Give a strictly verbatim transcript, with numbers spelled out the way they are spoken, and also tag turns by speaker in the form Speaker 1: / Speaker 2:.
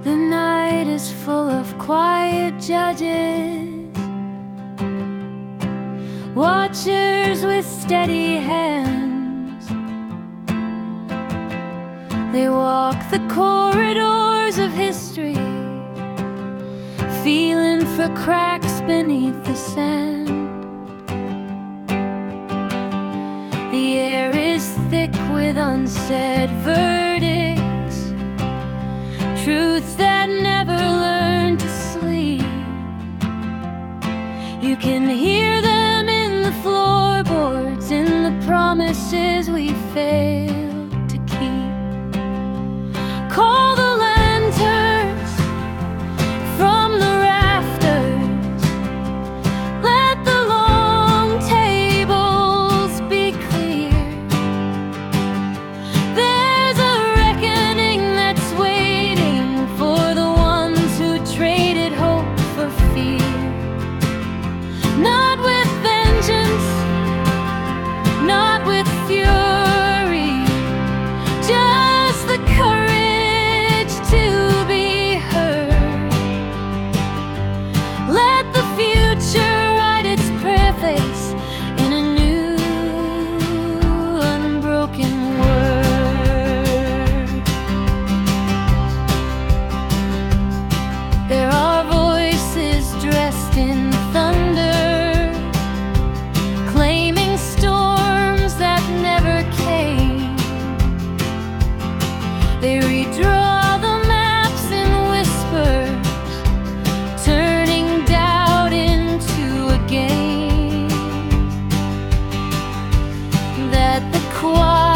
Speaker 1: The night is full of quiet judges, watchers with steady hands. They walk the corridors of history, feeling for cracks beneath the sand. The air is thick with unsaid verdicts, truths that never learn to sleep. You can hear them in the floorboards, in the promises we failed to keep. Call the lanterns from the rafters, let the long tables be clear. There's a reckoning that's waiting for the ones who traded hope for fear. Not with vengeance, not with fury, just the courage to be heard. Let the future write its preface in a new, unbroken word. There are voices dressed in thunder, claiming storms that never came. They redraw the maps in whispers, turning doubt into a game. That the quiet